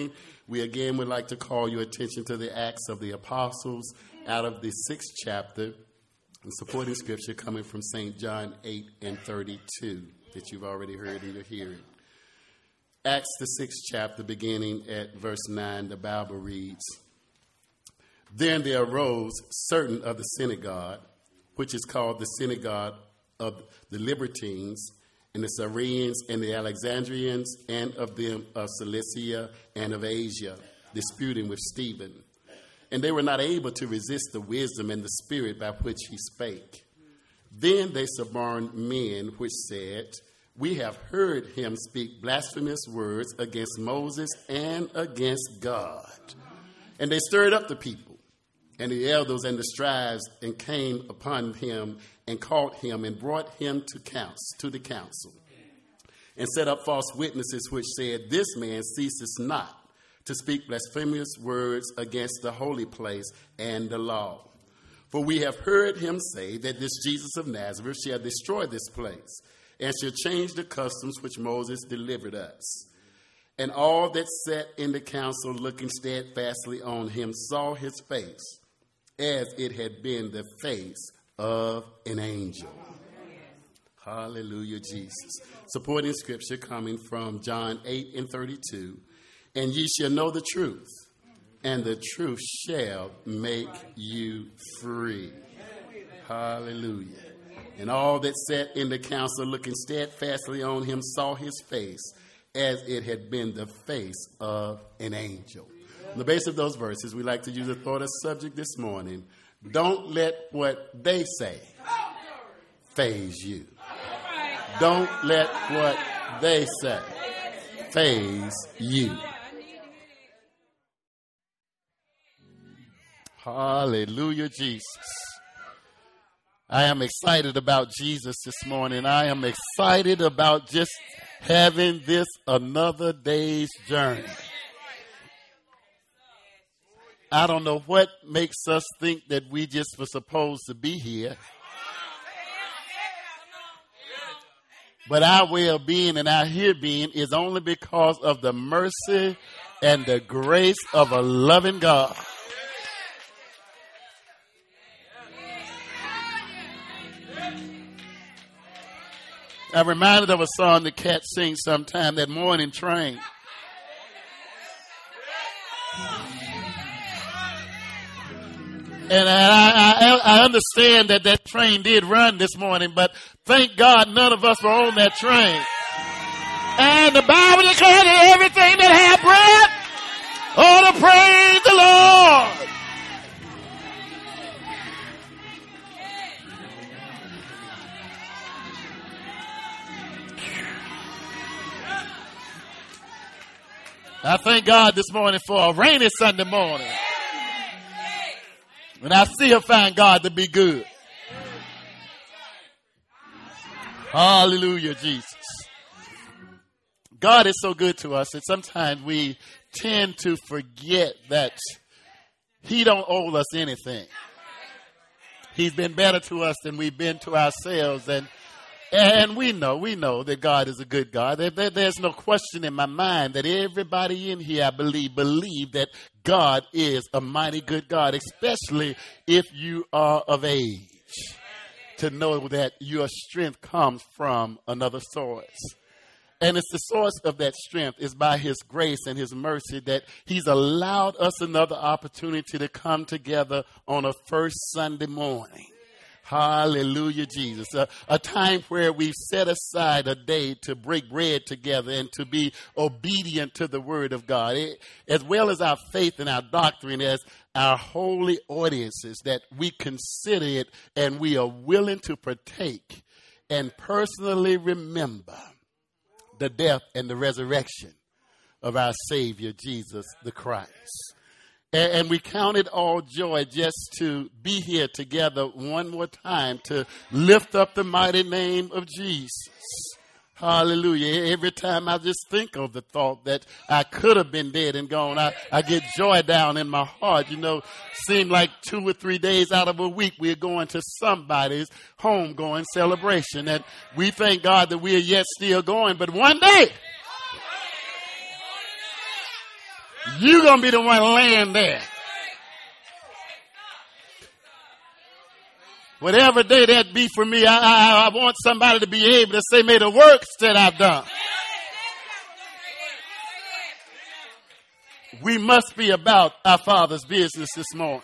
morning, we again would like to call your attention to the Acts of the Apostles out of the 6th chapter, and supporting scripture coming from St. John 8 and 32 that you've already heard in your hearing. Acts, the 6th chapter, beginning at verse 9, the Bible reads, Then there arose certain of the synagogue, which is called the synagogue of the Libertines, and the Syrians and the Alexandrians, and of them of Cilicia and of Asia, disputing with Stephen. And they were not able to resist the wisdom and the spirit by which he spake. Then they suborned men which said, We have heard him speak blasphemous words against Moses and against God. And they stirred up the people and the elders and the scribes, and came upon him and caught him and brought him to the council, and set up false witnesses which said, This man ceases not to speak blasphemous words against the holy place and the law. For we have heard him say that this Jesus of Nazareth shall destroy this place, and shall change the customs which Moses delivered us. And all that sat in the council, looking steadfastly on him, saw his face, as it had been the face of an angel. Hallelujah, Jesus. Supporting scripture coming from John 8 and 32. And ye shall know the truth, and the truth shall make you free. Hallelujah. And all that sat in the council, looking steadfastly on him, saw his face, as it had been the face of an angel. On the base of those verses, we like to use a thought as subject this morning. Don't let what they say faze you. Don't let what they say faze you. Hallelujah, Jesus. I am excited about Jesus this morning. I am excited about just having this another day's journey. I don't know what makes us think that we just were supposed to be here. But our well-being and our here-being is only because of the mercy and the grace of a loving God. I'm reminded of a song the Cats sing sometime, that Morning Train. And I understand that train did run this morning, but thank God none of us were on that train. And the Bible declared that everything that had breath ought to praise the Lord. I thank God this morning for a rainy Sunday morning. And I still find God to be good. Hallelujah, Jesus. God is so good to us that sometimes we tend to forget that he don't owe us anything. He's been better to us than we've been to ourselves. And we know that God is a good God. There's no question in my mind that everybody in here, I believe that God is a mighty good God, especially if you are of age, to know that your strength comes from another source. And it's the source of that strength is by his grace and his mercy that he's allowed us another opportunity to come together on a first Sunday morning. Hallelujah, Jesus. A time where we've set aside a day to break bread together and to be obedient to the word of God, as well as our faith and our doctrine as our holy audiences, that we consider it and we are willing to partake and personally remember the death and the resurrection of our Savior, Jesus the Christ. And we count it all joy just to be here together one more time to lift up the mighty name of Jesus. Hallelujah. Every time I just think of the thought that I could have been dead and gone, I get joy down in my heart. You know, seem like 2 or 3 days out of a week, we're going to somebody's homegoing celebration. And we thank God that we are yet still going. But one day, You're going to be the one laying there. Whatever day that be for me, I want somebody to be able to say, may the works that I've done. We must be about our Father's business this morning.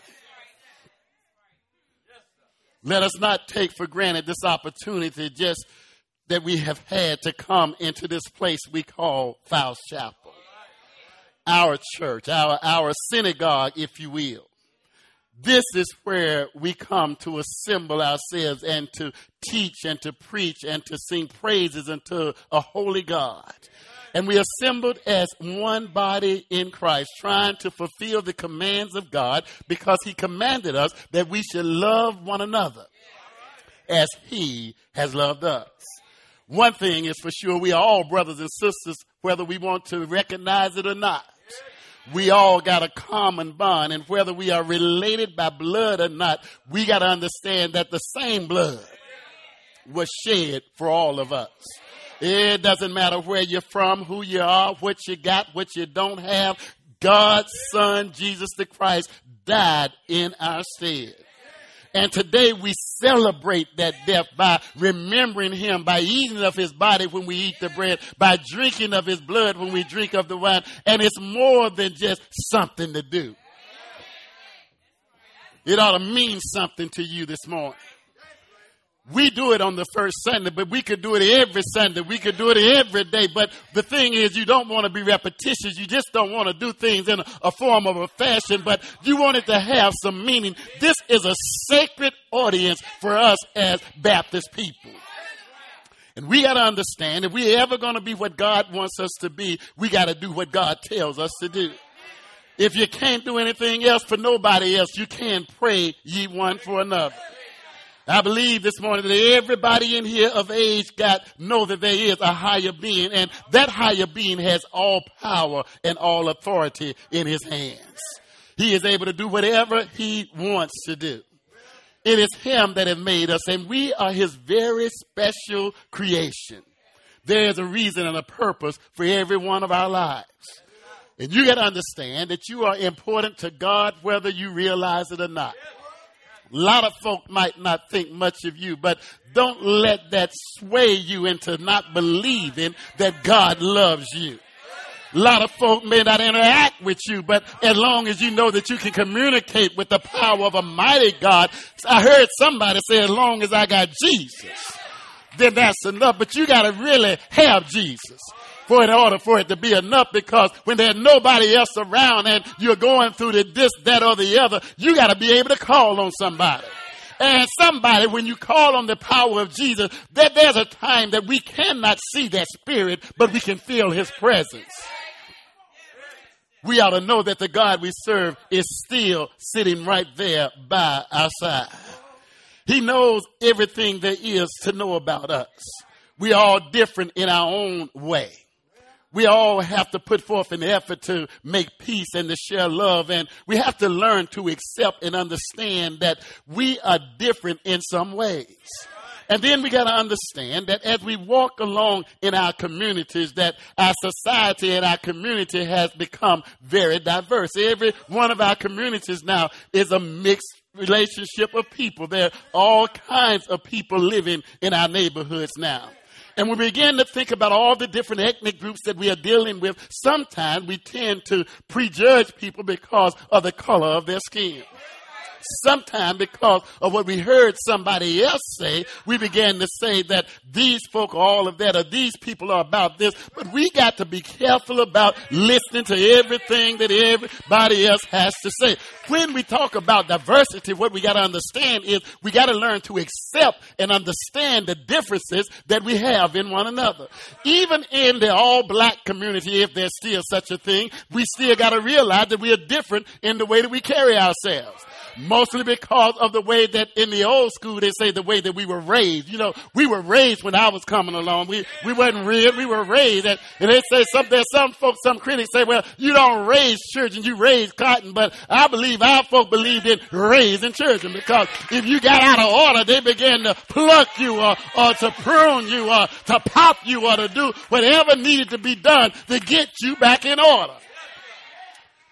Let us not take for granted this opportunity just that we have had to come into this place we call Fowles Chapel. Our church, our synagogue, if you will. This is where we come to assemble ourselves and to teach and to preach and to sing praises unto a holy God. And we assembled as one body in Christ, trying to fulfill the commands of God because he commanded us that we should love one another as he has loved us. One thing is for sure, we are all brothers and sisters, whether we want to recognize it or not. We all got a common bond, and whether we are related by blood or not, we got to understand that the same blood was shed for all of us. It doesn't matter where you're from, who you are, what you got, what you don't have. God's Son, Jesus the Christ, died in our stead. And today we celebrate that death by remembering him, by eating of his body when we eat the bread, by drinking of his blood when we drink of the wine. And it's more than just something to do. It ought to mean something to you this morning. We do it on the first Sunday, but we could do it every Sunday. We could do it every day. But the thing is, you don't want to be repetitious. You just don't want to do things in a form of a fashion, but you want it to have some meaning. This is a sacred audience for us as Baptist people. And we got to understand, if we're ever going to be what God wants us to be, we got to do what God tells us to do. If you can't do anything else for nobody else, you can pray ye one for another. I believe this morning that everybody in here of age know that there is a higher being, and that higher being has all power and all authority in his hands. He is able to do whatever he wants to do. It is him that has made us, and we are his very special creation. There is a reason and a purpose for every one of our lives. And you got to understand that you are important to God whether you realize it or not. A lot of folk might not think much of you, but don't let that sway you into not believing that God loves you. A lot of folk may not interact with you, but as long as you know that you can communicate with the power of a mighty God. I heard somebody say, as long as I got Jesus, then that's enough. But you got to really have Jesus in order for it to be enough, because when there's nobody else around and you're going through this, that, or the other, you got to be able to call on somebody. And somebody, when you call on the power of Jesus, there's a time that we cannot see that spirit, but we can feel his presence. We ought to know that the God we serve is still sitting right there by our side. He knows everything there is to know about us. We are all different in our own way. We all have to put forth an effort to make peace and to share love. And we have to learn to accept and understand that we are different in some ways. And then we got to understand that as we walk along in our communities, that our society and our community has become very diverse. Every one of our communities now is a mixed relationship of people. There are all kinds of people living in our neighborhoods now. And when we begin to think about all the different ethnic groups that we are dealing with, sometimes we tend to prejudge people because of the color of their skin. Sometimes because of what we heard somebody else say, we began to say that these folk are all of that, or these people are about this. But we got to be careful about listening to everything that everybody else has to say. When we talk about diversity, what we got to understand is we got to learn to accept and understand the differences that we have in one another. Even in the all-black community, if there's still such a thing, we still got to realize that we are different in the way that we carry ourselves. Mostly because of the way that in the old school, they say the way that we were raised. You know, we were raised when I was coming along. We wasn't reared, we were raised. And they say some folks, some critics say, well, you don't raise children, you raise cotton. But I believe our folk believed in raising children, because if you got out of order, they began to pluck you or to prune you or to pop you or to do whatever needed to be done to get you back in order.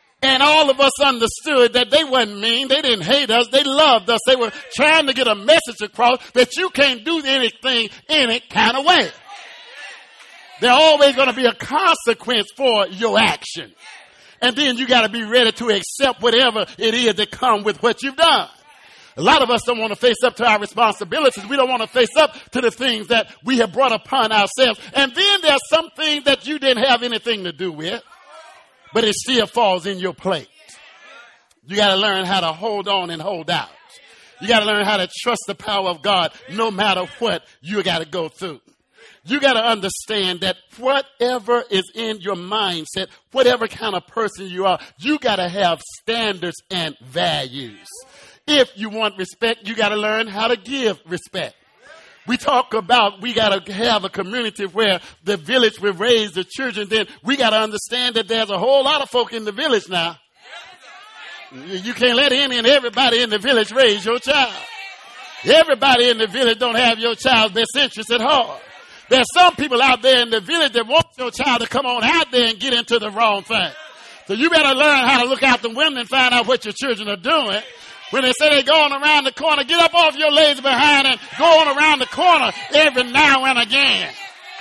And all of us understood that they wasn't mean. They didn't hate us. They loved us. They were trying to get a message across that you can't do anything any kind of way. There's always going to be a consequence for your action. And then you got to be ready to accept whatever it is that comes with what you've done. A lot of us don't want to face up to our responsibilities. We don't want to face up to the things that we have brought upon ourselves. And then there's some things that you didn't have anything to do with, but it still falls in your plate. You got to learn how to hold on and hold out. You got to learn how to trust the power of God no matter what you got to go through. You got to understand that whatever is in your mindset, whatever kind of person you are, you got to have standards and values. If you want respect, you got to learn how to give respect. We talk about we got to have a community where the village will raise the children. Then we got to understand that there's a whole lot of folk in the village now. You can't let any and everybody in the village raise your child. Everybody in the village don't have your child's best interest at heart. There's some people out there in the village that want your child to come on out there and get into the wrong thing. So you better learn how to look out the window and find out what your children are doing. When they say they're going around the corner, get up off your legs behind and go on around the corner every now and again.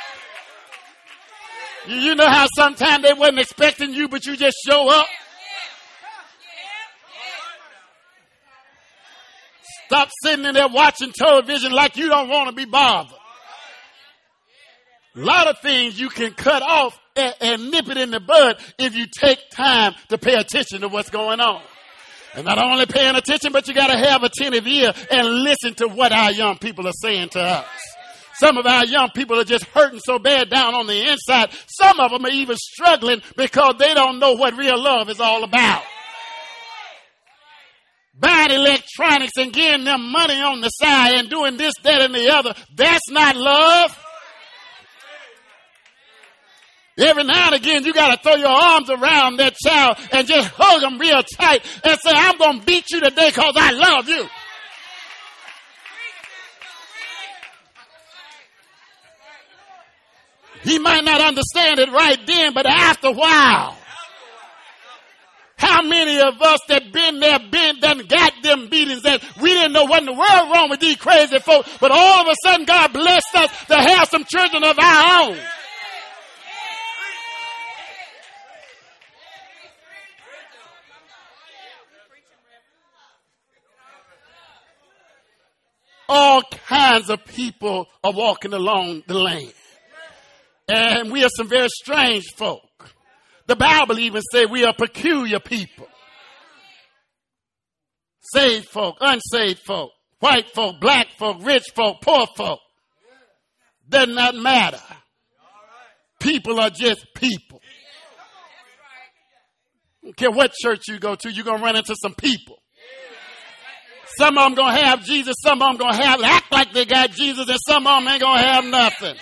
You know how sometimes they wasn't expecting you, but you just show up? Stop sitting in there watching television like you don't want to be bothered. A lot of things you can cut off and nip it in the bud if you take time to pay attention to what's going on. And not only paying attention, but you got to have attentive ear and listen to what our young people are saying to us. Some of our young people are just hurting so bad down on the inside. Some of them are even struggling because they don't know what real love is all about. Buying electronics and getting them money on the side and doing this, that, and the other. That's not love. Every now and again, you got to throw your arms around that child and just hug them real tight and say, I'm going to beat you today because I love you. He might not understand it right then, but after a while, how many of us that been there, done got them beatings that we didn't know what in the world wrong with these crazy folks, but all of a sudden God blessed us to have some children of our own. All kinds of people are walking along the lane. And we are some very strange folk. The Bible even says we are peculiar people. Saved folk, unsaved folk, white folk, black folk, rich folk, poor folk. Does not matter. People are just people. I don't care what church you go to, you're going to run into some people. Some of them going to have Jesus, some of them going to act like they got Jesus, and some of them ain't going to have nothing.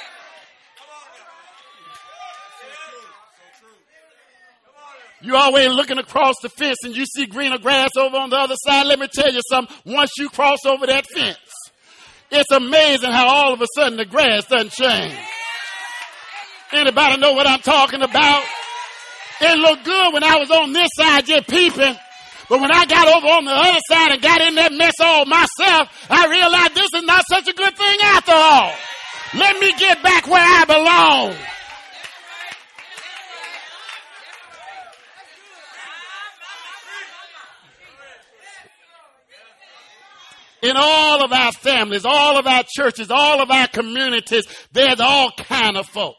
You always looking across the fence and you see greener grass over on the other side. Let me tell you something. Once you cross over that fence, it's amazing how all of a sudden the grass doesn't change. Anybody know what I'm talking about? It looked good when I was on this side just peeping. But when I got over on the other side and got in that mess all myself, I realized this is not such a good thing after all. Let me get back where I belong. In all of our families, all of our churches, all of our communities, there's all kind of folk.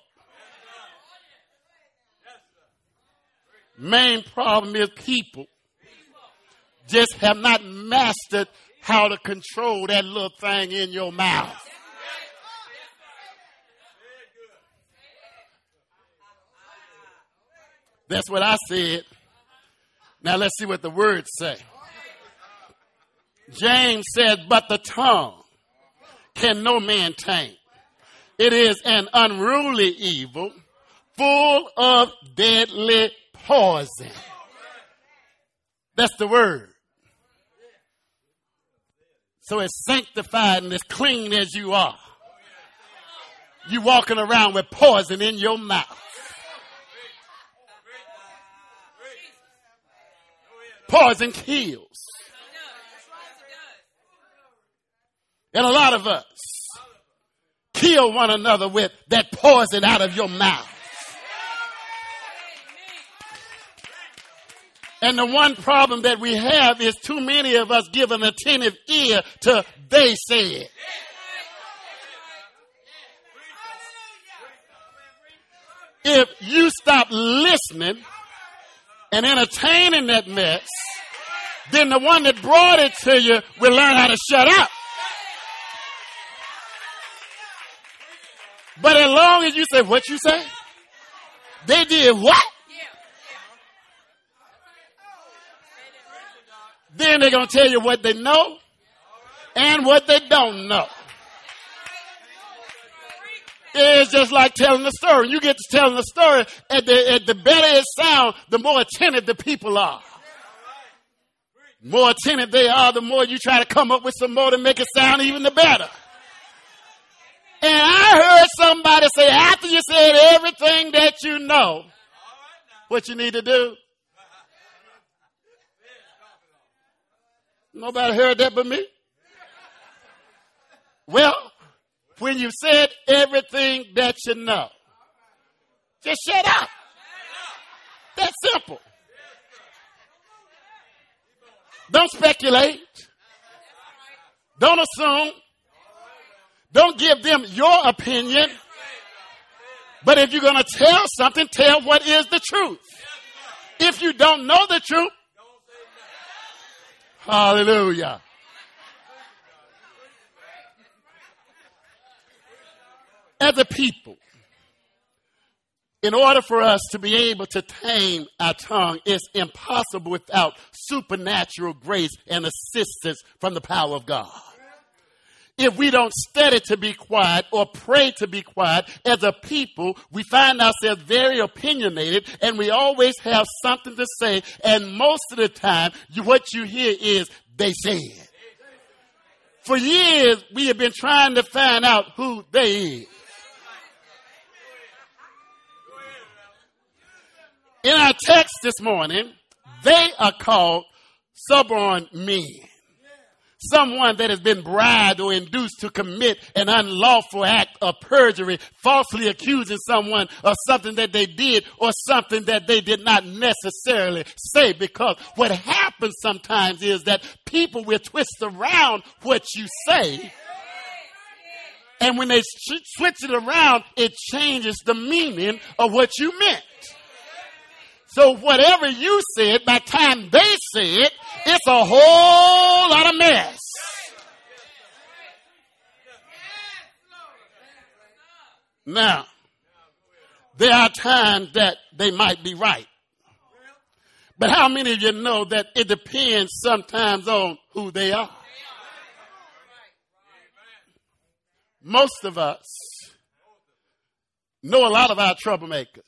Main problem is people just have not mastered how to control that little thing in your mouth. That's what I said. Now let's see what the words say. James said, but the tongue can no man tame. It is an unruly evil, full of deadly poison. That's the word. So it's sanctified and as clean as you are. You walking around with poison in your mouth. Poison kills. And a lot of us kill one another with that poison out of your mouth. And the one problem that we have is too many of us give an attentive ear to they said. If you stop listening and entertaining that mess, then the one that brought it to you will learn how to shut up. But as long as you say, what you say? They did what? Then they're going to tell you what they know and what they don't know. It's just like telling a story. You get to telling a story, at the better it sounds, the more attentive the people are. More attentive they are, the more you try to come up with some more to make it sound even the better. And I heard somebody say, after you said everything that you know, what you need to do. Nobody heard that but me. Well, when you said everything that you know, just shut up. That's simple. Don't speculate. Don't assume. Don't give them your opinion. But if you're going to tell something, tell what is the truth. If you don't know the truth, hallelujah. As a people, in order for us to be able to tame our tongue, it's impossible without supernatural grace and assistance from the power of God. If we don't study to be quiet or pray to be quiet, as a people, we find ourselves very opinionated and we always have something to say. And most of the time, what you hear is, they said. For years, we have been trying to find out who they is. In our text this morning, they are called suborned men. Someone that has been bribed or induced to commit an unlawful act of perjury, falsely accusing someone of something that they did or something that they did not necessarily say. Because what happens sometimes is that people will twist around what you say. And when they switch it around, it changes the meaning of what you meant. So whatever you said, by the time they said, it's a whole lot of mess. Now, there are times that they might be right. But how many of you know that it depends sometimes on who they are? Most of us know a lot of our troublemakers.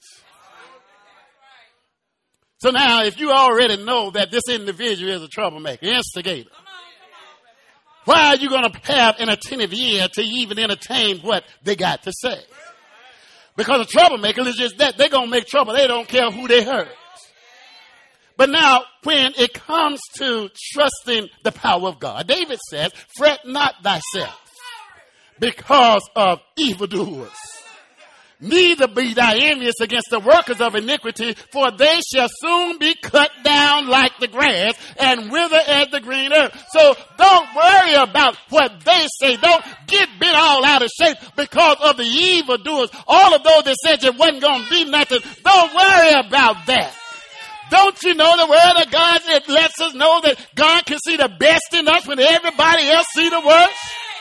So now, if you already know that this individual is a troublemaker, instigator, why are you going to have an attentive ear to even entertain what they got to say? Because a troublemaker is just that. They're going to make trouble. They don't care who they hurt. But now, when it comes to trusting the power of God, David says, fret not thyself because of evildoers. Neither be thou envious against the workers of iniquity, for they shall soon be cut down like the grass and wither as the green herb. So don't worry about what they say. Don't get bent all out of shape because of the evildoers. All of those that said it wasn't going to be nothing. Don't worry about that. Don't you know the word of God that lets us know that God can see the best in us when everybody else see the worst?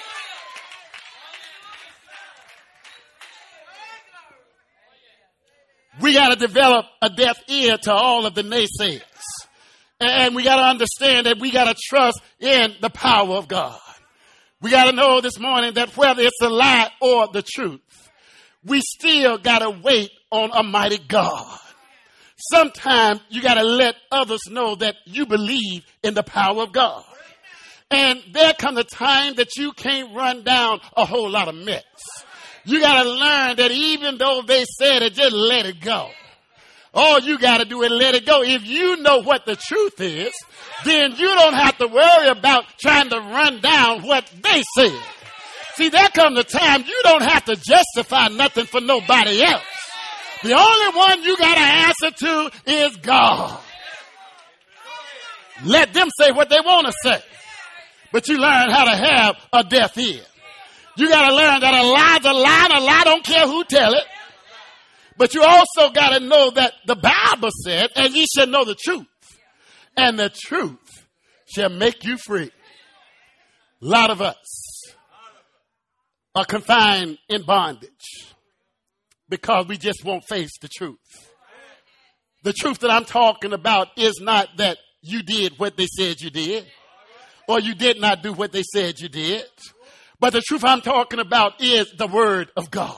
We got to develop a deaf ear to all of the naysayers. And we got to understand that we got to trust in the power of God. We got to know this morning that whether it's a lie or the truth, we still got to wait on a mighty God. Sometimes you got to let others know that you believe in the power of God. And there comes a time that you can't run down a whole lot of mess. You got to learn that even though they said it, just let it go. All you got to do is let it go. If you know what the truth is, then you don't have to worry about trying to run down what they said. See, there comes a time you don't have to justify nothing for nobody else. The only one you got to answer to is God. Let them say what they want to say. But you learn how to have a deaf ear. You got to learn that a lie's a lie, and a lie don't care who tell it. But you also got to know that the Bible said, and ye shall know the truth, and the truth shall make you free. A lot of us are confined in bondage because we just won't face the truth. The truth that I'm talking about is not that you did what they said you did, or you did not do what they said you did. But the truth I'm talking about is the word of God.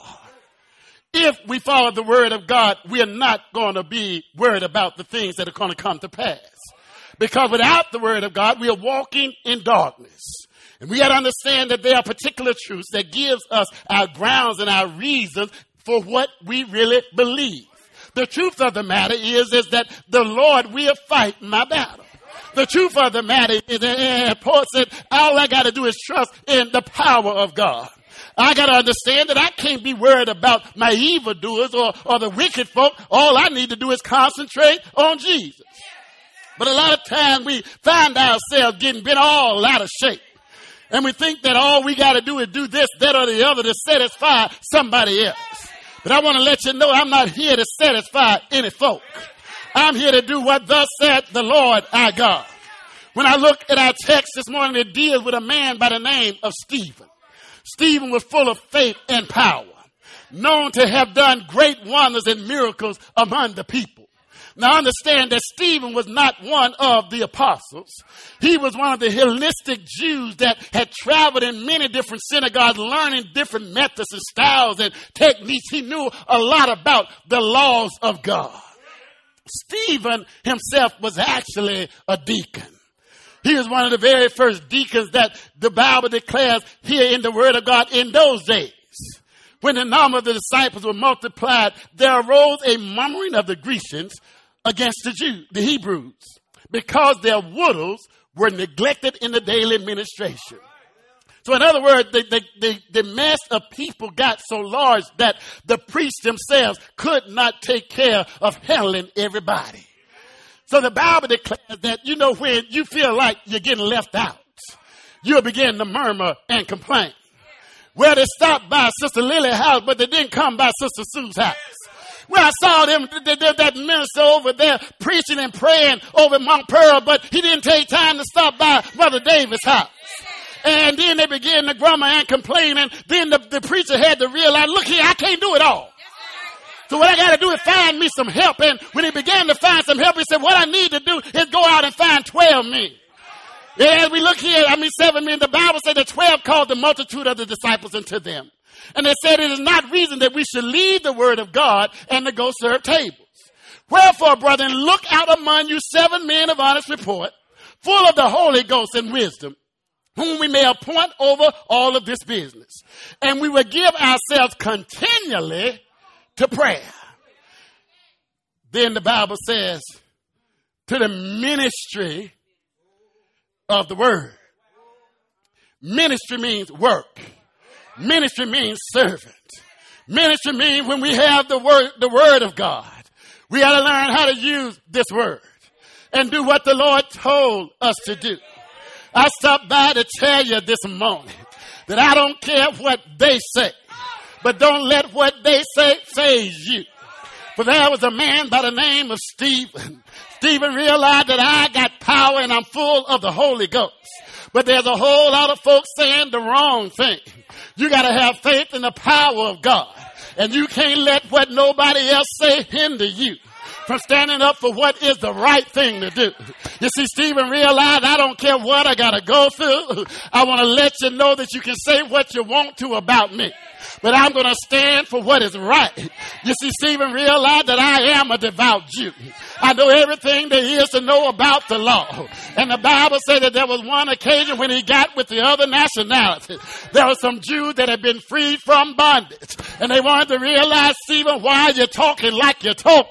If we follow the word of God, we are not going to be worried about the things that are going to come to pass. Because without the word of God, we are walking in darkness. And we got to understand that there are particular truths that gives us our grounds and our reasons for what we really believe. The truth of the matter is that the Lord will fight my battle. The truth of the matter is that Paul said, all I got to do is trust in the power of God. I got to understand that I can't be worried about my evildoers or the wicked folk. All I need to do is concentrate on Jesus. But a lot of times we find ourselves getting bent all out of shape. And we think that all we got to do is do this, that, or the other to satisfy somebody else. But I want to let you know I'm not here to satisfy any folk. I'm here to do what thus said the Lord our God. When I look at our text this morning, it deals with a man by the name of Stephen. Stephen was full of faith and power, known to have done great wonders and miracles among the people. Now understand that Stephen was not one of the apostles. He was one of the Hellenistic Jews that had traveled in many different synagogues, learning different methods and styles and techniques. He knew a lot about the laws of God. Stephen himself was actually a deacon. He was one of the very first deacons that the Bible declares here in the Word of God in those days. When the number of the disciples were multiplied, there arose a murmuring of the Grecians against the Jews, the Hebrews, because their widows were neglected in the daily administration. So in other words, the mass of people got so large that the priests themselves could not take care of handling everybody. So the Bible declares that, when you feel like you're getting left out, you'll begin to murmur and complain. Well, they stopped by Sister Lily's house, but they didn't come by Sister Sue's house. Well, I saw them, that minister over there preaching and praying over Mount Pearl, but he didn't take time to stop by Mother Davis' house. And then they began to grumble and complain, and then the preacher had to realize, look here, I can't do it all. So what I got to do is find me some help. And when he began to find some help, he said, what I need to do is go out and find 12 men. And as we look here, 7 men, the Bible said that 12 called the multitude of the disciples unto them. And they said it is not reason that we should leave the word of God and to go serve tables. Wherefore, brethren, look out among you 7 men of honest report, full of the Holy Ghost and wisdom, whom we may appoint over all of this business. And we will give ourselves continually to prayer. Then the Bible says, to the ministry of the word. Ministry means work. Ministry means servant. Ministry means when we have the word of God, we got to learn how to use this word and do what the Lord told us to do. I stopped by to tell you this morning that I don't care what they say, but don't let what they say faze you. For there was a man by the name of Stephen. Stephen realized that I got power and I'm full of the Holy Ghost. But there's a whole lot of folks saying the wrong thing. You got to have faith in the power of God. And you can't let what nobody else say hinder you from standing up for what is the right thing to do. You see, Stephen realized I don't care what I got to go through. I want to let you know that you can say what you want to about me, but I'm going to stand for what is right. You see, Stephen realized that I am a devout Jew. I know everything there is to know about the law. And the Bible said that there was one occasion when he got with the other nationalities. There were some Jews that had been freed from bondage. And they wanted to realize, Stephen, why are you talking like you're talking?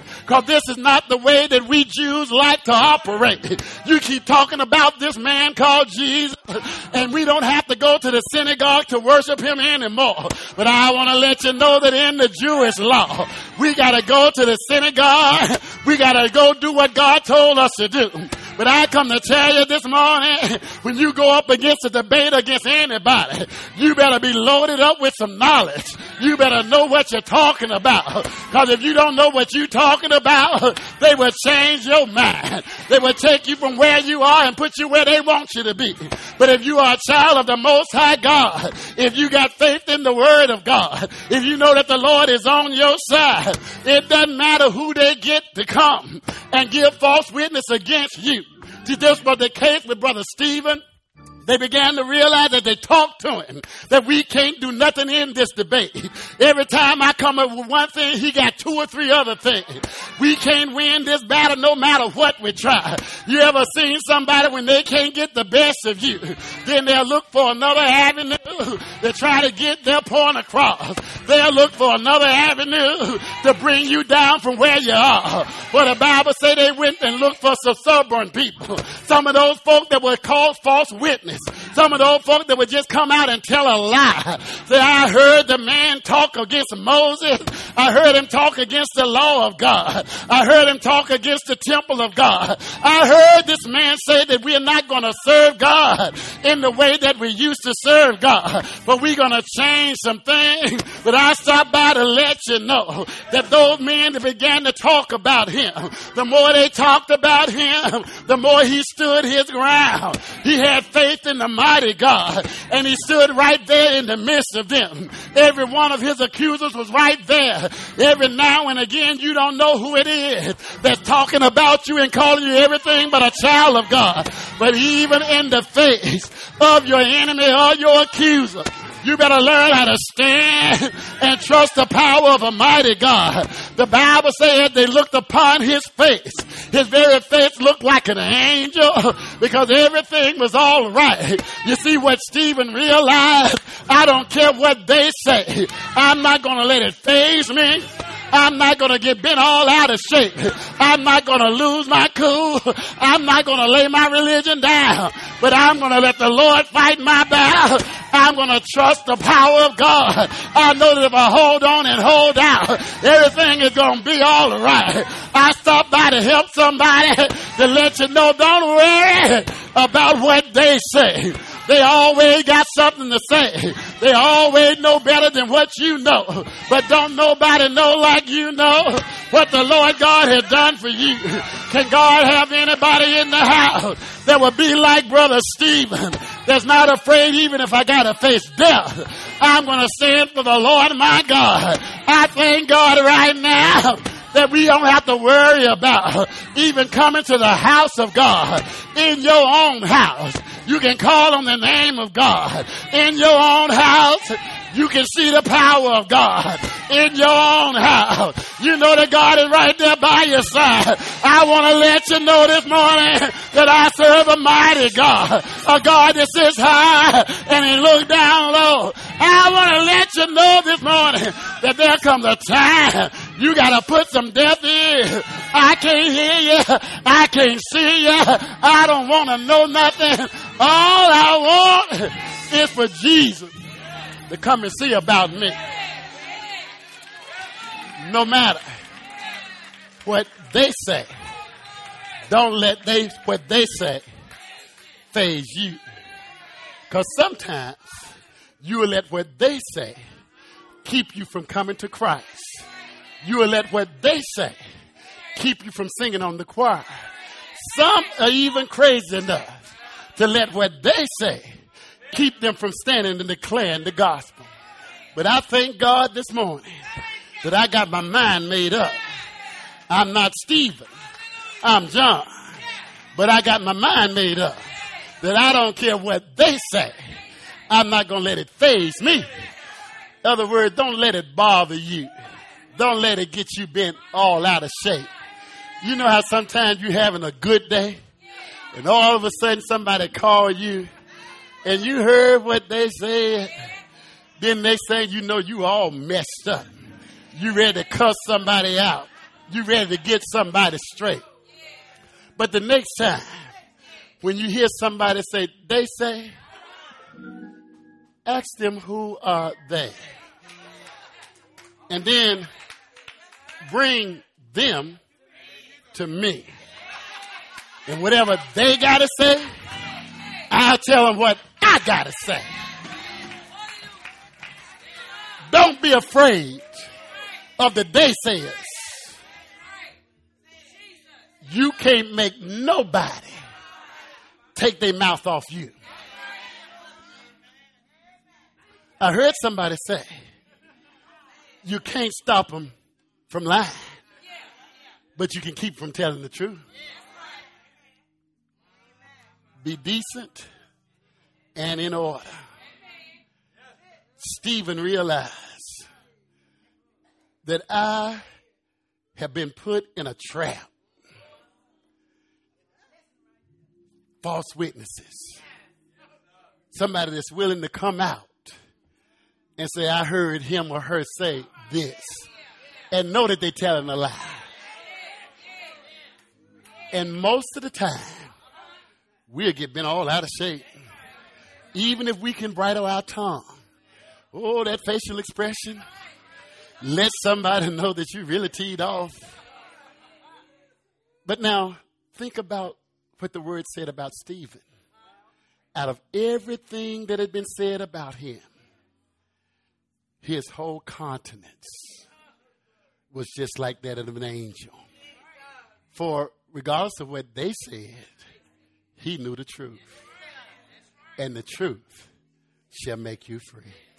Because this is not the way that we Jews like to operate. You keep talking about this man called Jesus, and we don't have to go to the synagogue to worship him anymore. But I want to let you know that in the Jewish law, we got to go to the synagogue. We got to go do what God told us to do. But I come to tell you this morning, when you go up against a debate against anybody, you better be loaded up with some knowledge. You better know what you're talking about. Because if you don't know what you're talking about, they will change your mind. They will take you from where you are and put you where they want you to be. But if you are a child of the Most High God, if you got faith in the Word of God, if you know that the Lord is on your side, it doesn't matter who they get to come and give false witness against you. See, this was the case with Brother Stephen. They began to realize that they talked to him, that we can't do nothing in this debate. Every time I come up with one thing, he got two or three other things. We can't win this battle no matter what we try. You ever seen somebody when they can't get the best of you, then they'll look for another avenue to try to get their point across. They'll look for another avenue to bring you down from where you are. But the Bible say they went and looked for some stubborn people. Some of those folk that were called false witnesses. Some of those folk that would just come out and tell a lie. Say, I heard the man talk against Moses. I heard him talk against the law of God. I heard him talk against the temple of God. I heard this man say that we are not going to serve God in the way that we used to serve God, but we're going to change some things. But I stopped by to let you know that those men that began to talk about him, the more they talked about him, the more he stood his ground. He had faith in the mighty God, and he stood right there in the midst of them. Every one of his accusers was right there. Every now and again, you don't know who it is that's talking about you and calling you everything but a child of God. But even in the face of your enemy or your accuser, you better learn how to stand and trust the power of a mighty God. The Bible said they looked upon his face. His very face looked like an angel because everything was all right. You see what Stephen realized? I don't care what they say. I'm not going to let it faze me. I'm not going to get bent all out of shape. I'm not going to lose my cool. I'm not going to lay my religion down. But I'm going to let the Lord fight my battle. I'm going to trust the power of God. I know that if I hold on and hold out, everything is going to be all right. I stopped by to help somebody to let you know, don't worry about what they say. They always got something to say. They always know better than what you know. But don't nobody know like you know what the Lord God has done for you. Can God have anybody in the house that will be like Brother Stephen, that's not afraid even if I got to face death? I'm going to stand for the Lord my God. I thank God right now that we don't have to worry about even coming to the house of God. In your own house, you can call on the name of God. In your own house, you can see the power of God. In your own house, you know that God is right there by your side. I want to let you know this morning that I serve a mighty God, a God that sits high and he looks down low. I want to let you know this morning that there comes a time you got to put some depth in. I can't hear you. I can't see you. I don't want to know nothing. All I want is for Jesus to come and see about me. No matter what they say, don't let what they say faze you. Because sometimes you will let what they say keep you from coming to Christ. You will let what they say keep you from singing on the choir. Some are even crazy enough to let what they say keep them from standing and declaring the gospel. But I thank God this morning that I got my mind made up. I'm not Stephen. I'm John. But I got my mind made up that I don't care what they say. I'm not going to let it faze me. In other words, don't let it bother you. Don't let it get you bent all out of shape. You know how sometimes you're having a good day and all of a sudden somebody call you and you heard what they said. Then next thing you know, you all messed up. You ready to cuss somebody out. You ready to get somebody straight. But the next time, when you hear somebody say, they say, ask them who are they. And then bring them to me. And whatever they got to say, I'll tell them what I got to say. Don't be afraid of the naysayers. You can't make nobody take their mouth off you. I heard somebody say, you can't stop them from lying, but you can keep from telling the truth. Be decent and in order. Stephen realized that I have been put in a trap. False witnesses. Somebody that's willing to come out and say, I heard him or her say this, and know that they're telling a lie. And most of the time, we'll get bent all out of shape. Even if we can bridle our tongue. Oh, that facial expression. Let somebody know that you really teed off. But now, think about what the word said about Stephen. Out of everything that had been said about him, his whole countenance was just like that of an angel. For regardless of what they said, he knew the truth. And the truth shall make you free.